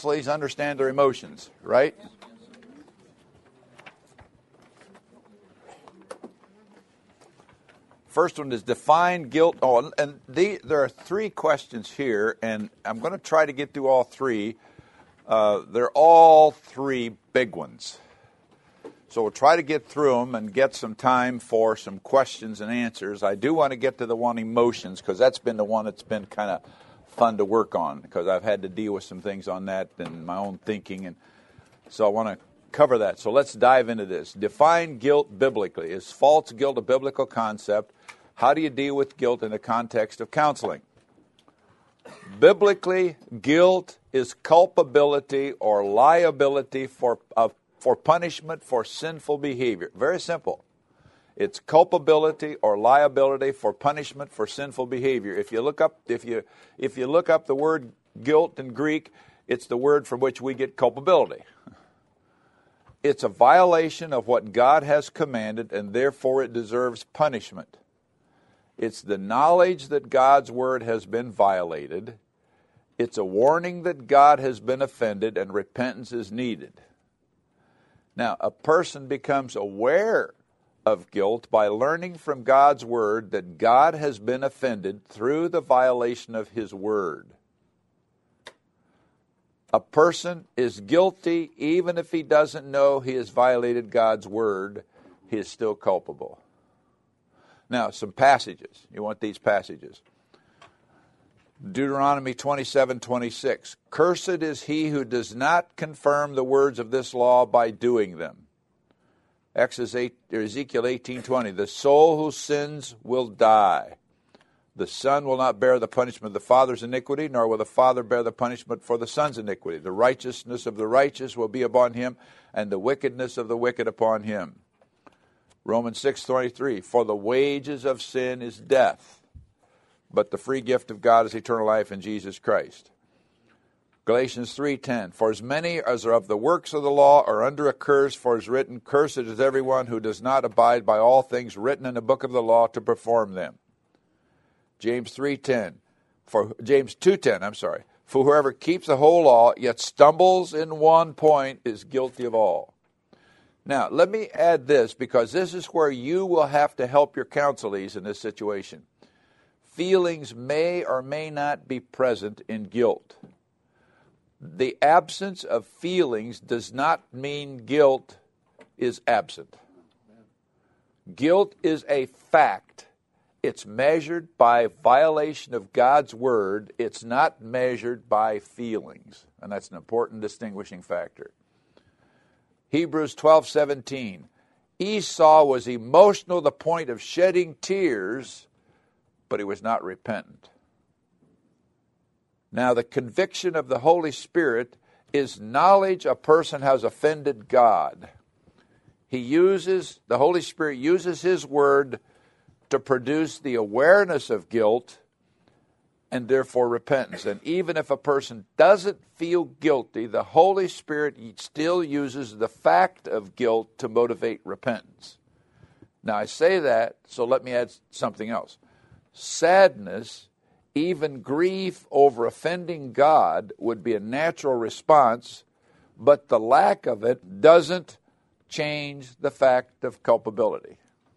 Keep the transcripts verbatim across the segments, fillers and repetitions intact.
please understand their emotions, right? First one is define guilt. Oh, and the, there are three questions here, and I'm going to try to get through all three. Uh, they're all three big ones. So we'll try to get through them and get some time for some questions and answers. I do want to get to the one emotions, because that's been the one that's been kind of fun to work on, because I've had to deal with some things on that and my own thinking, and so I want to cover that. So let's dive into this. Define guilt biblically. Is false guilt a biblical concept? How do you deal with guilt in the context of counseling? Biblically, guilt is culpability or liability for uh, for punishment for sinful behavior. Very simple. It's culpability or liability for punishment for sinful behavior. If you look up if you if you look up the word guilt in Greek, it's the word from which we get culpability. It's a violation of what God has commanded, and therefore it deserves punishment. It's the knowledge that God's word has been violated. It's a warning that God has been offended and repentance is needed. Now, a person becomes aware of guilt by learning from God's word that God has been offended through the violation of his word. A person is guilty even if he doesn't know he has violated God's word. He is still culpable. Now, some passages. You want these passages. Deuteronomy twenty-seven twenty-six. Cursed is he who does not confirm the words of this law by doing them. Ezekiel eighteen twenty. The soul who sins will die. The son will not bear the punishment of the father's iniquity, nor will the father bear the punishment for the son's iniquity. The righteousness of the righteous will be upon him, and the wickedness of the wicked upon him. Romans six twenty-three, for the wages of sin is death, but the free gift of God is eternal life in Jesus Christ. Galatians three ten, for as many as are of the works of the law are under a curse, for it is written, cursed is everyone who does not abide by all things written in the book of the law to perform them. James three ten, for James two ten, I'm sorry, for whoever keeps the whole law yet stumbles in one point is guilty of all. Now, let me add this, because this is where you will have to help your counselees in this situation. Feelings may or may not be present in guilt. The absence of feelings does not mean guilt is absent. Guilt is a fact. It's measured by violation of God's word. It's not measured by feelings. And that's an important distinguishing factor. Hebrews twelve seventeen. Esau was emotional to the point of shedding tears, but he was not repentant. Now, the conviction of the Holy Spirit is knowledge a person has offended God. He uses, the Holy Spirit uses his word to produce the awareness of guilt and therefore repentance. And even if a person doesn't feel guilty, the Holy Spirit still uses the fact of guilt to motivate repentance. Now, I say that, so let me add something else. Sadness, even grief over offending God, would be a natural response, but the lack of it doesn't change the fact of culpability.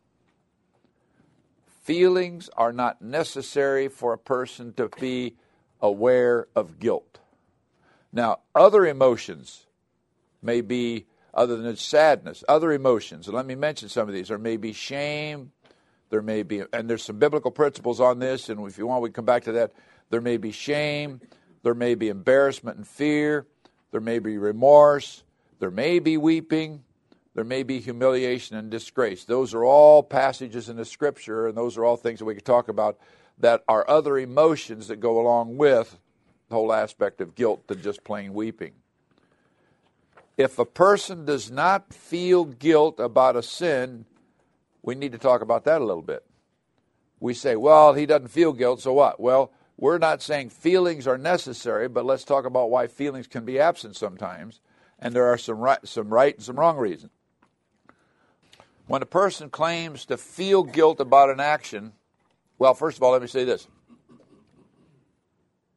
Feelings are not necessary for a person to be aware of guilt. Now, other emotions may be, other than sadness, other emotions, and let me mention some of these. There may be shame, there may be, and there's some biblical principles on this, and if you want, we can come back to that. There may be shame, there may be embarrassment and fear, there may be remorse, there may be weeping, there may be humiliation and disgrace. Those are all passages in the Scripture, and those are all things that we could talk about that are other emotions that go along with the whole aspect of guilt than just plain weeping. If a person does not feel guilt about a sin, we need to talk about that a little bit. We say, well, he doesn't feel guilt, so what? Well, we're not saying feelings are necessary, but let's talk about why feelings can be absent sometimes, and there are some right, some right and some wrong reasons. When a person claims to feel guilt about an action, well, first of all, let me say this.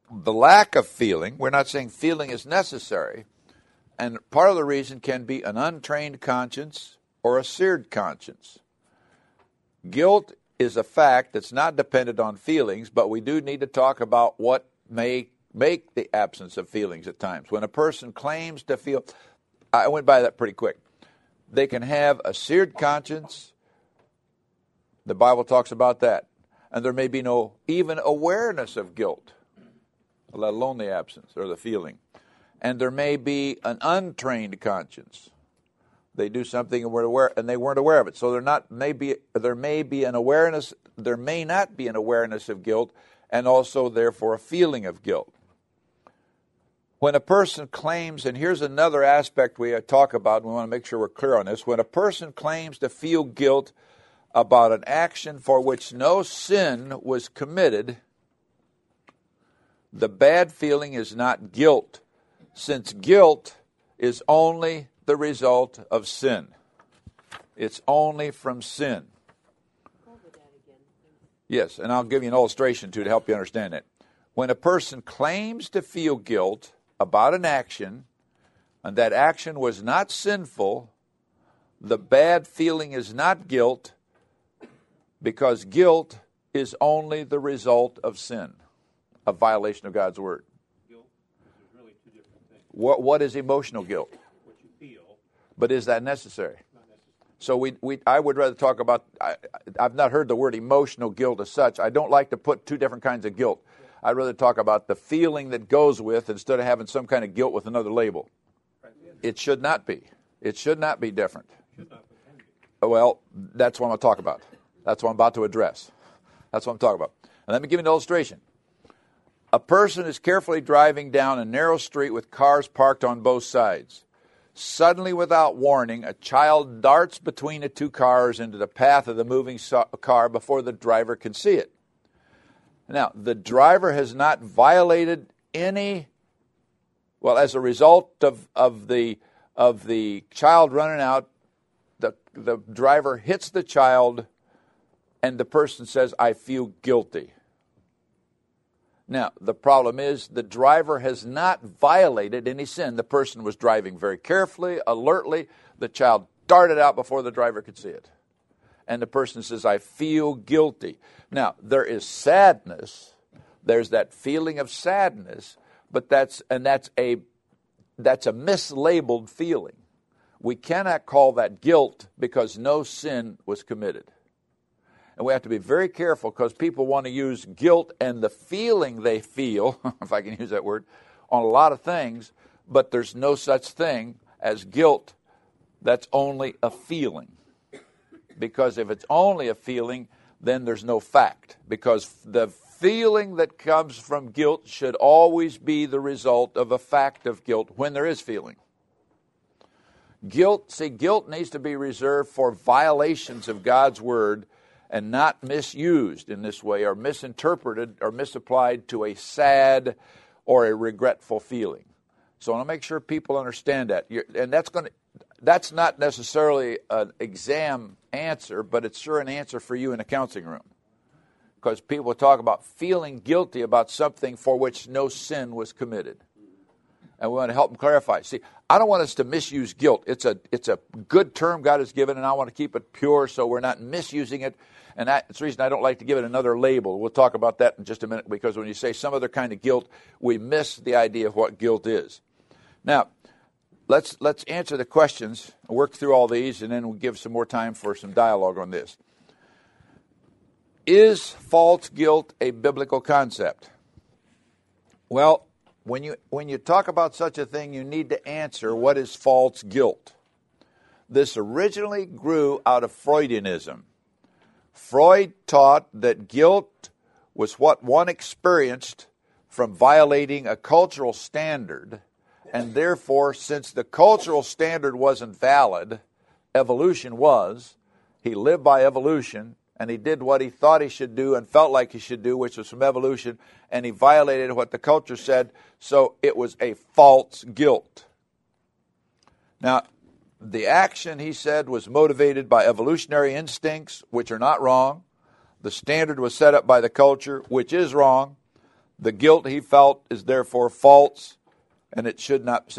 the lack of feeling, we're not saying feeling is necessary, and part of the reason can be an untrained conscience or a seared conscience. Guilt is a fact that's not dependent on feelings, but we do need to talk about what may make the absence of feelings at times. When a person claims to feel, I went by that pretty quick. They can have a seared conscience. The Bible talks about that. And there may be no even awareness of guilt, let alone the absence or the feeling. And there may be an untrained conscience. They do something and weren't aware, and they weren't aware of it. So there not maybe there may be an awareness. There may not be an awareness of guilt, and also therefore a feeling of guilt. When a person claims, and here's another aspect we talk about, and we want to make sure we're clear on this. When a person claims to feel guilt about an action for which no sin was committed, the bad feeling is not guilt, since guilt is only the result of sin. It's only from sin. Yes, and I'll give you an illustration too to help you understand it. When a person claims to feel guilt about an action, and that action was not sinful, the bad feeling is not guilt, because guilt is only the result of sin, a violation of God's word. Guilt is really two different things. What what is emotional guilt? What you feel. But is that necessary? Not necessary. So we we I would rather talk about. I, I've not heard the word emotional guilt as such. I don't like to put two different kinds of guilt. I'd rather talk about the feeling that goes with instead of having some kind of guilt with another label. Right. It should not be. It should not be different. Should not be. Well, that's what I'm going to talk about. That's what I'm about to address. That's what I'm talking about. And let me give you an illustration. A person is carefully driving down a narrow street with cars parked on both sides. Suddenly, without warning, a child darts between the two cars into the path of the moving so- car before the driver can see it. Now, the driver has not violated any, well, as a result of, of the of the child running out, the the driver hits the child, and the person says, "I feel guilty." Now, the problem is the driver has not violated any sin. The person was driving very carefully, alertly. The child darted out before the driver could see it. And the person says, "I feel guilty." Now, there is sadness. There's that feeling of sadness, but that's and that's a that's a mislabeled feeling. We cannot call that guilt because no sin was committed. And we have to be very careful because people want to use guilt and the feeling they feel, if I can use that word, on a lot of things, but there's no such thing as guilt. That's only a feeling. Because if it's only a feeling, then there's no fact. Because the feeling that comes from guilt should always be the result of a fact of guilt when there is feeling. Guilt, see, guilt needs to be reserved for violations of God's word and not misused in this way or misinterpreted or misapplied to a sad or a regretful feeling. So I want to make sure people understand that. You're, and that's going to That's not necessarily an exam answer, but it's sure an answer for you in a counseling room. Because people talk about feeling guilty about something for which no sin was committed. And we want to help them clarify. See, I don't want us to misuse guilt. It's a it's a good term God has given, and I want to keep it pure so we're not misusing it. And that's the reason I don't like to give it another label. We'll talk about that in just a minute, because when you say some other kind of guilt, we miss the idea of what guilt is. Now, Let's let's answer the questions, work through all these, and then we'll give some more time for some dialogue on this. Is false guilt a biblical concept? Well, when you when you talk about such a thing, you need to answer, what is false guilt? This originally grew out of Freudianism. Freud taught that guilt was what one experienced from violating a cultural standard. And therefore, since the cultural standard wasn't valid, evolution was. He lived by evolution, and he did what he thought he should do and felt like he should do, which was from evolution, and he violated what the culture said, so it was a false guilt. Now, the action, he said, was motivated by evolutionary instincts, which are not wrong. The standard was set up by the culture, which is wrong. The guilt he felt is therefore false, and it should not